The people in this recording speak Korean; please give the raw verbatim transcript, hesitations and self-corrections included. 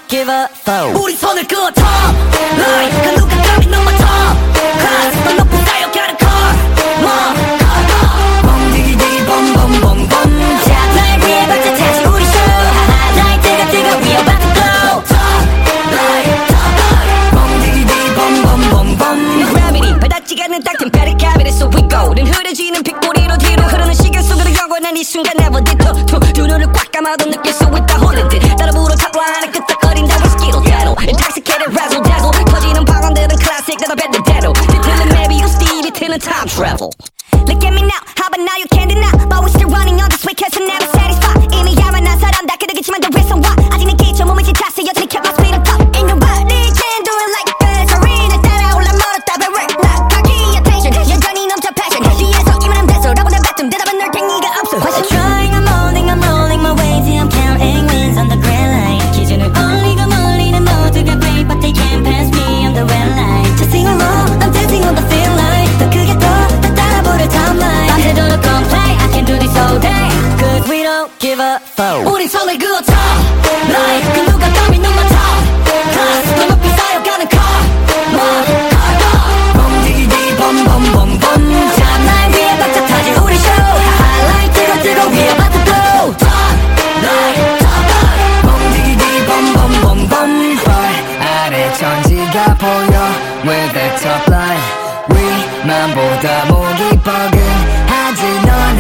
give a fuck. 우리 손을 그어 top line 그 누가 감히 넘어 top class 더 높은 쌓여가는 car 뭐 bom디기디기 bombombom 자 날 위해 박자 다시 우리 show 하하 뜨거 뜨거 we about to glow top line top line bom디기디기 bombombom gravity 바닥지가 않는 딱 템페리 카비넷 so we go 는 흐려지는 빗꼬리로 뒤로 흐르는 시간 속으로 영원한 이 순간 never did 두 눈을 꽉 감아도 느낄 수 있다 홀린 듯 따라 불어 탑라인에 끄떡거린다 위스키로 대로 intoxicated razzle dazzle 터지는 방언들은 클래식 나도 뱉는 대로 뒤틀린 maybe you Stevie 틀린 time travel Look at me now how about now you can't deny but we still running on this way cause I'm never satisfied 이미 야만한 사람 다 그러겠지만 더 왜서 와 아직 내 기초 몸을 지tas어 여전히 kept my speed up top Ain't nobody can do it like this 소리를 따라올라 멀었다 but we're not cocky attention 여전히 넘쳐 passion 뒤에서 이만한 대소라고 내 뱉음 대답은 널 갱이가 없어 What's trying I'm holding I'm rolling my way till I'm counting wins on the grand line 기준을 올리고 멀리는 모두가 great but they can't pass me on the red line Just sing along I'm dancing on the feel line 더 크게 더더 따라 부를 top line 밤새도록 complain I can do this all day cause we don't give a fuck 우린 손을 그어 top line 그 누가 감히 눈만 top class 더 높이 쌓여가는 car 뭐 bom디기디 bombombom 탑라인 위에 박자 터질 우리 show 하하라인 뜨거 뜨거 we about to blow top line top line bom디기디 bombombom 아래 천지가 보여 with the top line 위만보다 목이 뻐근하지 넌